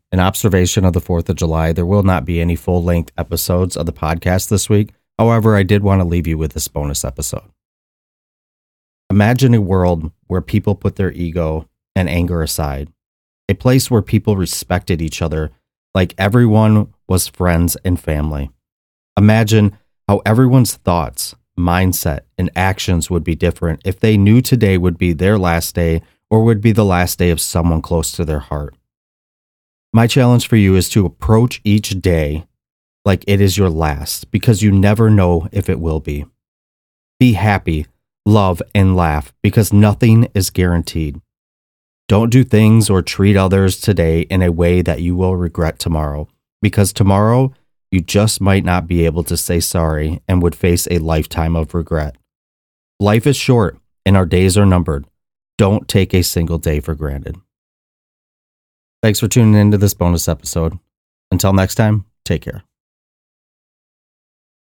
An observation of the 4th of July, there will not be any full-length episodes of the podcast this week. However, I did want to leave you with this bonus episode. Imagine a world where people put their ego and anger aside. A place where people respected each other like everyone was friends and family. Imagine how everyone's thoughts, mindset, and actions would be different if they knew today would be their last day or would be the last day of someone close to their heart. My challenge for you is to approach each day like it is your last, because you never know if it will be. Be happy, love, and laugh, because nothing is guaranteed. Don't do things or treat others today in a way that you will regret tomorrow, because tomorrow you just might not be able to say sorry and would face a lifetime of regret. Life is short and our days are numbered. Don't take a single day for granted. Thanks for tuning into this bonus episode. Until next time, take care.